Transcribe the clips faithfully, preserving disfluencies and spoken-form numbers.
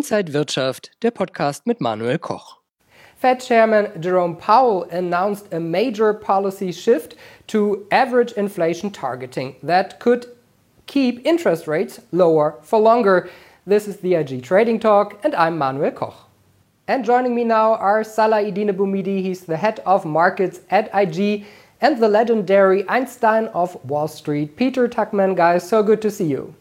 Inside Wirtschaft, der Podcast mit Manuel Koch. Fed Chairman Jerome Powell announced a major policy shift to average inflation targeting that could keep interest rates lower for longer. This is the I G Trading Talk, and I'm Manuel Koch. And joining me now are Salah-Eddine Bouhmidi, he's the head of markets at I G, and the legendary Einstein of Wall Street, Peter Tuchman. Guys, so good to see you.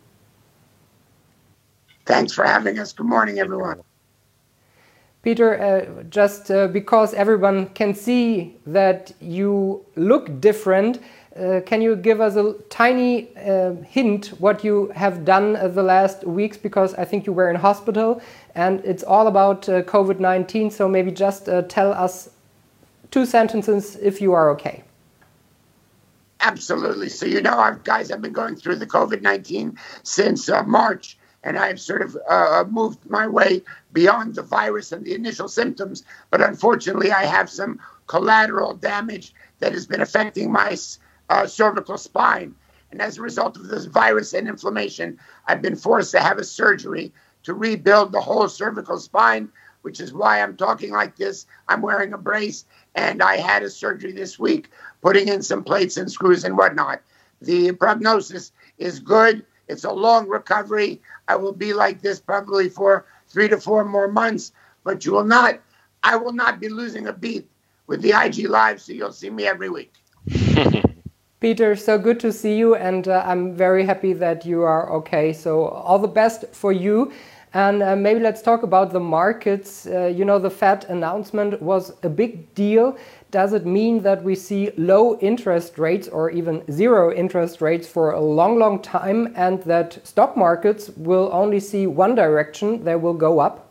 Thanks for having us. Good morning, everyone. Peter, uh, just uh, because everyone can see that you look different, uh, can you give us a tiny uh, hint what you have done uh, the last weeks? Because I think you were in hospital and it's all about uh, COVID nineteen. So maybe just uh, tell us two sentences if you are okay. Absolutely. So, you know, I've, guys, I've been going through the COVID nineteen since uh, March. And I've sort of uh, moved my way beyond the virus and the initial symptoms. But unfortunately, I have some collateral damage that has been affecting my uh, cervical spine. And as a result of this virus and inflammation, I've been forced to have a surgery to rebuild the whole cervical spine, which is why I'm talking like this. I'm wearing a brace, and I had a surgery this week, putting in some plates and screws and whatnot. The prognosis is good. It's a long recovery. I will be like this probably for three to four more months, but you will not, I will not be losing a beat with the I G Live, so you'll see me every week. Peter, so good to see you, and uh, I'm very happy that you are okay. So all the best for you. And uh, maybe let's talk about the markets. Uh, you know, the Fed announcement was a big deal. Does it mean that we see low interest rates or even zero interest rates for a long, long time, and that stock markets will only see one direction, they will go up?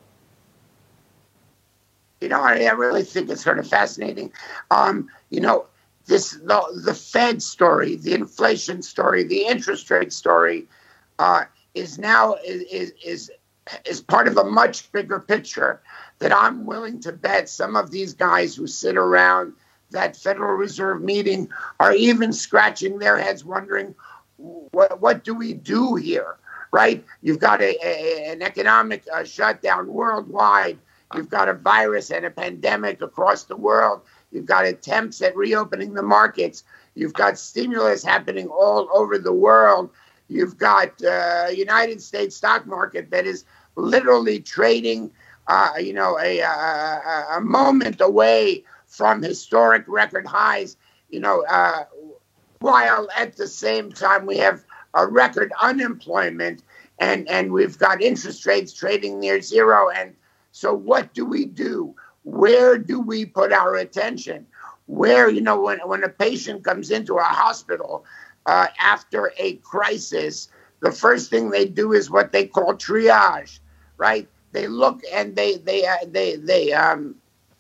You know, I, I really think it's sort of fascinating. Um, you know, this the, the Fed story, the inflation story, the interest rate story uh, is now is, is is is part of a much bigger picture that I'm willing to bet some of these guys who sit around that Federal Reserve meeting are even scratching their heads wondering, what, what do we do here, right? You've got a, a, an economic uh, shutdown worldwide. You've got a virus and a pandemic across the world. You've got attempts at reopening the markets. You've got stimulus happening all over the world. You've got uh, United States stock market that is literally trading, uh, you know, a, a, a moment away from historic record highs, you know, uh, while at the same time we have a record unemployment and, and we've got interest rates trading near zero. And so what do we do? Where do we put our attention? Where, you know, when, when a patient comes into a hospital uh, after a crisis, the first thing they do is what they call triage, right? They look and they they uh, they they um,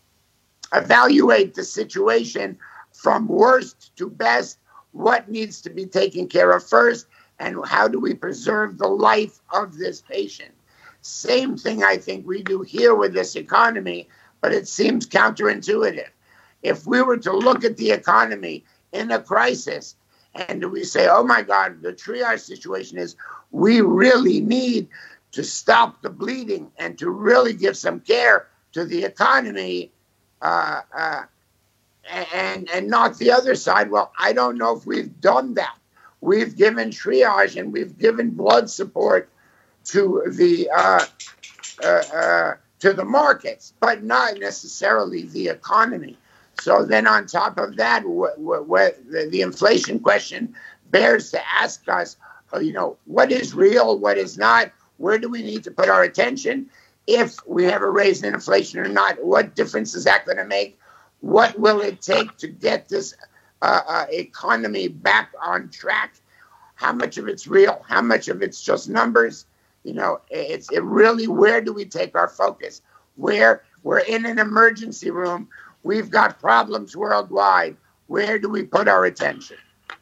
evaluate the situation from worst to best. What needs to be taken care of first, and how do we preserve the life of this patient? Same thing I think we do here with this economy, but it seems counterintuitive. If we were to look at the economy in a crisis, and we say, oh my God, the triage situation is we really need to stop the bleeding and to really give some care to the economy uh, uh, and, and not the other side. Well, I don't know if we've done that. We've given triage and we've given blood support to the uh, uh, uh, to the markets, but not necessarily the economy. So then on top of that, wh- wh- the, the inflation question bears to ask us, uh, you know, what is real, what is not, where do we need to put our attention? If we have a raise in inflation or not, what difference is that going to make? What will it take to get this uh, uh, economy back on track? How much of it's real? How much of it's just numbers? You know, it's it really, where do we take our focus? Where we're in an emergency room, we've got problems worldwide. Where do we put our attention?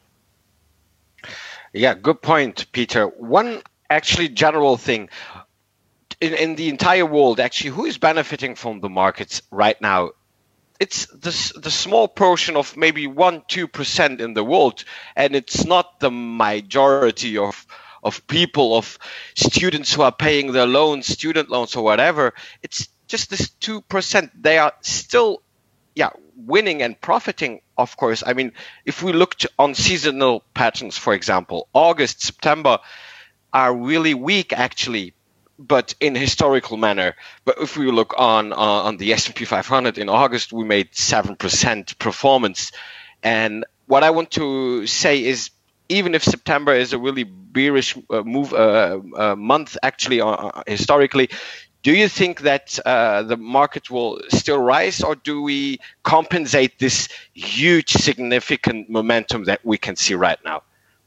Yeah, good point, Peter. One actually general thing in, in the entire world, actually, who is benefiting from the markets right now? It's the, the small portion of maybe one, two percent in the world, and it's not the majority of of people, of students who are paying their loans, student loans or whatever. It's just this two percent. They are still, yeah, winning and profiting, of course. I mean, if we look to, on seasonal patterns, for example, August, September are really weak, actually, but in historical manner. But if we look on uh, on the S and P five hundred in August, we made seven percent performance. And what I want to say is, even if September is a really bearish uh, move uh, uh, month, actually, uh, historically, do you think that uh, the market will still rise, or do we compensate this huge, significant momentum that we can see right now?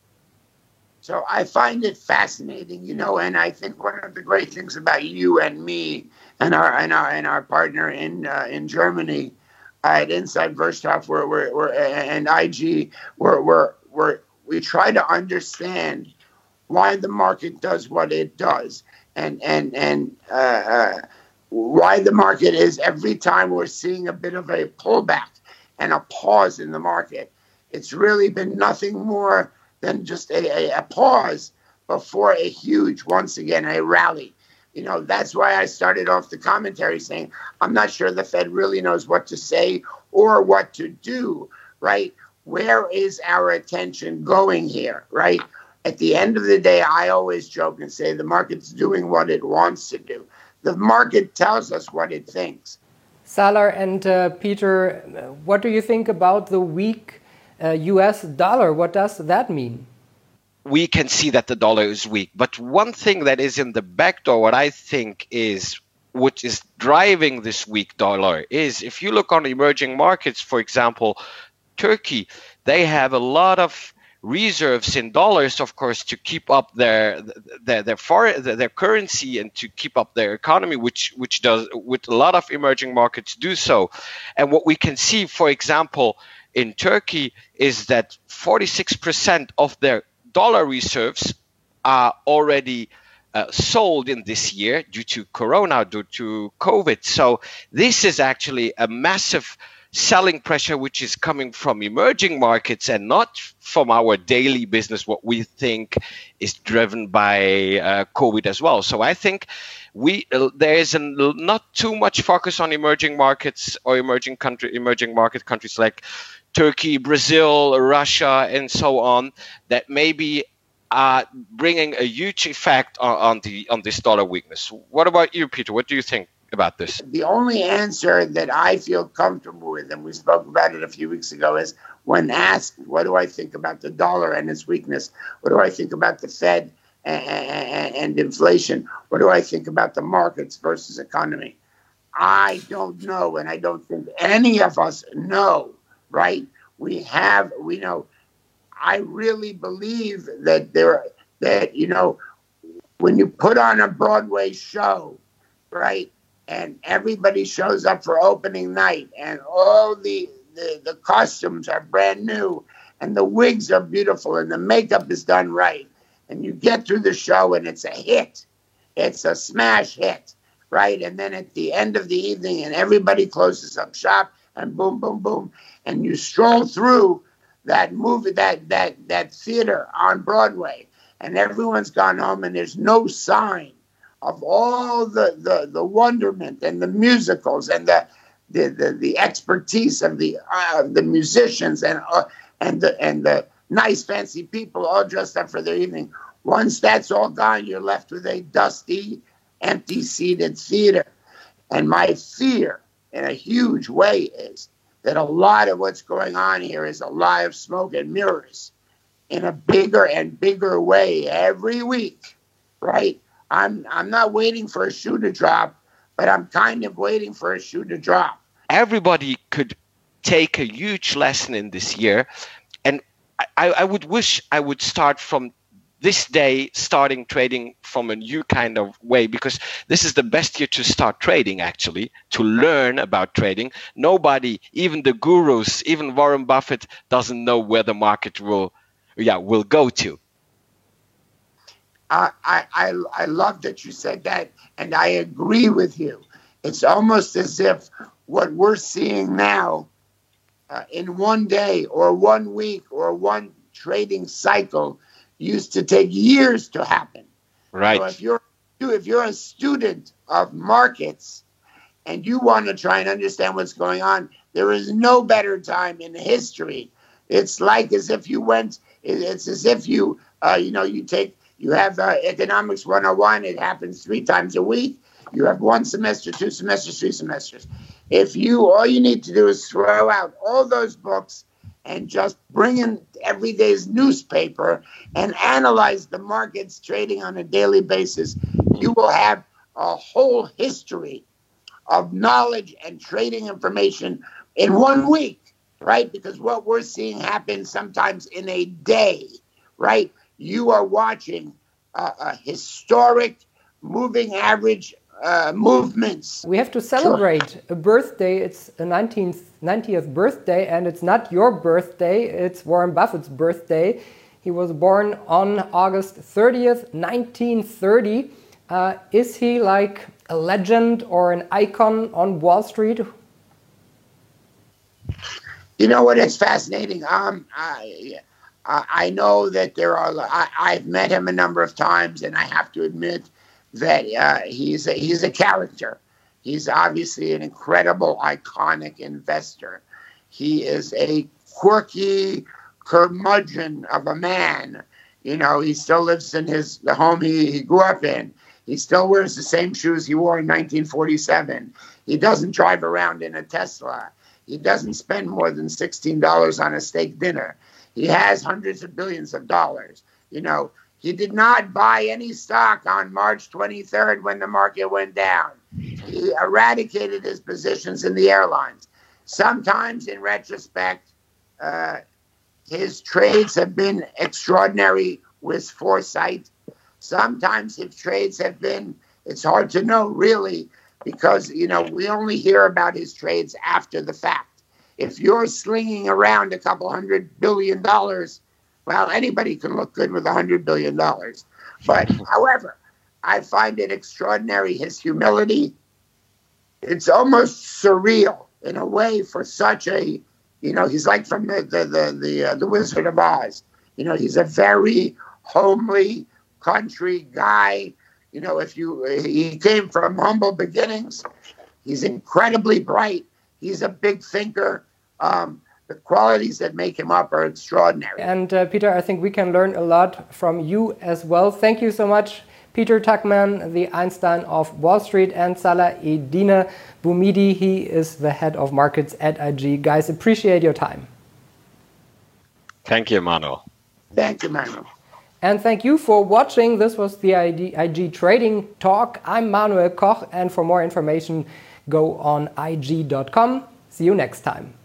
So I find it fascinating, you know, and I think one of the great things about you and me and our and our and our partner in uh, in Germany at Inside Wirtschaft, we're, we're, we're, and I G, we're, we're, we're, we try to understand why the market does what it does, and and and uh, uh, why the market is, every time we're seeing a bit of a pullback and a pause in the market, it's really been nothing more than just a, a, a pause before a huge, once again, a rally. You know, that's why I started off the commentary saying, I'm not sure the Fed really knows what to say or what to do, right? Where is our attention going here, right? At the end of the day, I always joke and say the market's doing what it wants to do. The market tells us what it thinks. Salar and uh, Peter, what do you think about the weak uh, U S dollar? What does that mean? We can see that the dollar is weak. But one thing that is in the back door, what I think is what is driving this weak dollar is, if you look on emerging markets, for example, Turkey, they have a lot of reserves in dollars, of course, to keep up their their their, foreign, their currency and to keep up their economy, which which does with a lot of emerging markets do so. And what we can see, for example, in Turkey is that forty-six percent of their dollar reserves are already uh, sold in this year due to Corona, due to COVID. So this is actually a massive selling pressure which is coming from emerging markets and not from our daily business, what we think is driven by uh, COVID as well. So I think we uh, there is a, not too much focus on emerging markets or emerging country, emerging market countries like Turkey, Brazil, Russia, and so on, that maybe are bringing a huge effect on, on the on this dollar weakness. What about you, Peter? What do you think about this? The only answer that I feel comfortable with, and we spoke about it a few weeks ago, is when asked, what do I think about the dollar and its weakness? What do I think about the Fed and, and, and inflation? What do I think about the markets versus economy? I don't know, and I don't think any of us know, right? We have, we know, I really believe that there, that, you know, when you put on a Broadway show, right, and everybody shows up for opening night, and all the, the, the costumes are brand new, and the wigs are beautiful, and the makeup is done right, and you get through the show, and it's a hit. It's a smash hit, right? And then at the end of the evening, and everybody closes up shop, and boom, boom, boom, and you stroll through that movie, that that that theater on Broadway, and everyone's gone home, and there's no sign of all the, the, the wonderment and the musicals and the the, the, the expertise of the uh, the musicians and uh, and the and the nice fancy people all dressed up for their evening. Once that's all gone, you're left with a dusty, empty-seated theater. And my fear, in a huge way, is that a lot of what's going on here is a lie of smoke and mirrors in a bigger and bigger way every week, right? I'm I'm not waiting for a shoe to drop, but I'm kind of waiting for a shoe to drop. Everybody could take a huge lesson in this year, and I, I would wish I would start from this day, starting trading from a new kind of way, because this is the best year to start trading, actually, to learn about trading. Nobody, even the gurus, even Warren Buffett, doesn't know where the market will, yeah, will go to. I, I, I love that you said that, and I agree with you. It's almost as if what we're seeing now uh, in one day or one week or one trading cycle used to take years to happen. Right. So if you're if you're a student of markets and you want to try and understand what's going on, there is no better time in history. It's like as if you went. It's as if you uh, you know you take you have uh, economics one oh one. It happens three times a week. You have one semester, two semesters, three semesters. If you all you need to do is throw out all those books and just bring in every day's newspaper and analyze the markets trading on a daily basis, you will have a whole history of knowledge and trading information in one week, right? Because what we're seeing happen sometimes in a day, right? You are watching uh, a historic moving average uh, movements. We have to celebrate sure. a birthday. It's a nineteenth, ninetieth birthday, and it's not your birthday. It's Warren Buffett's birthday. He was born on August thirtieth, nineteen thirty. Uh, is he like a legend or an icon on Wall Street? You know what? It's fascinating. Um, I, I know that there are. I, I've met him a number of times, and I have to admit that uh, he's a, he's a character. He's obviously an incredible, iconic investor. He is a quirky curmudgeon of a man. You know, he still lives in his the home he, he grew up in. He still wears the same shoes he wore in nineteen forty-seven. He doesn't drive around in a Tesla. He doesn't spend more than sixteen dollars on a steak dinner. He has hundreds of billions of dollars. You know, he did not buy any stock on March twenty-third when the market went down. He eradicated his positions in the airlines. Sometimes, in retrospect, uh, his trades have been extraordinary with foresight. Sometimes his trades have been, it's hard to know really, because, you know, we only hear about his trades after the fact. If you're slinging around a couple hundred billion dollars, well, anybody can look good with a hundred billion dollars. But, however, I find it extraordinary, his humility. It's almost surreal in a way for such a, you know, he's like from the the the the, uh, the Wizard of Oz. You know, he's a very homely country guy. You know, if you he came from humble beginnings. He's incredibly bright. He's a big thinker. Um, the qualities that make him up are extraordinary. And uh, Peter, I think we can learn a lot from you as well. Thank you so much, Peter Tuchman, the Einstein of Wall Street, and Salah-Eddine Bouhmidi. He is the head of markets at I G. Guys, appreciate your time. Thank you, Manuel. Thank you, Manuel. And thank you for watching. This was the I G Trading Talk. I'm Manuel Koch, and for more information, go on I G dot com. See you next time.